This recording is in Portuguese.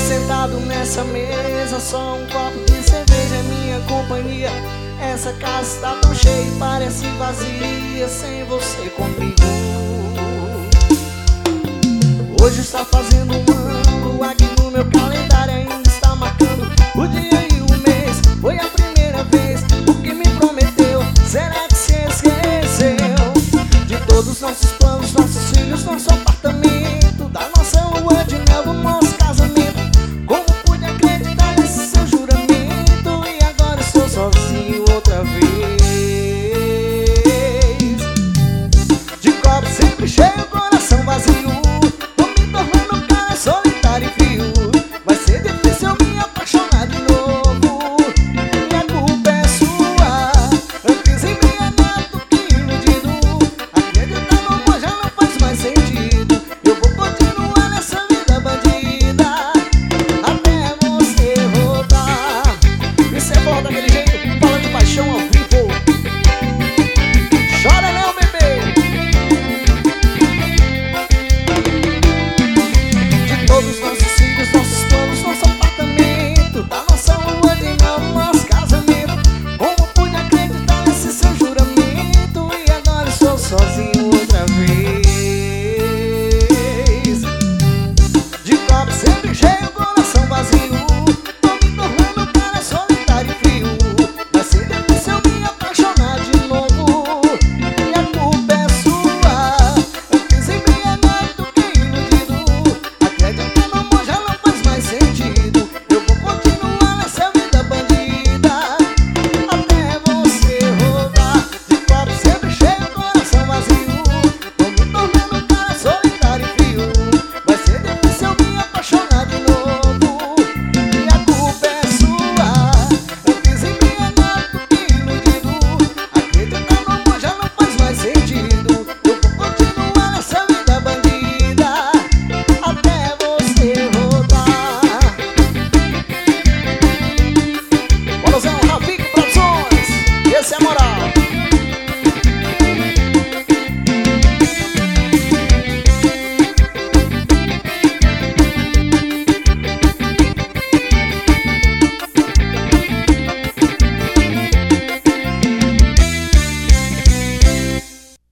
sentado nessa mesa, só um copo de cerveja é minha companhia. Essa casa está tão cheia e parece vazia sem você comigo. Hoje está fazendo um ano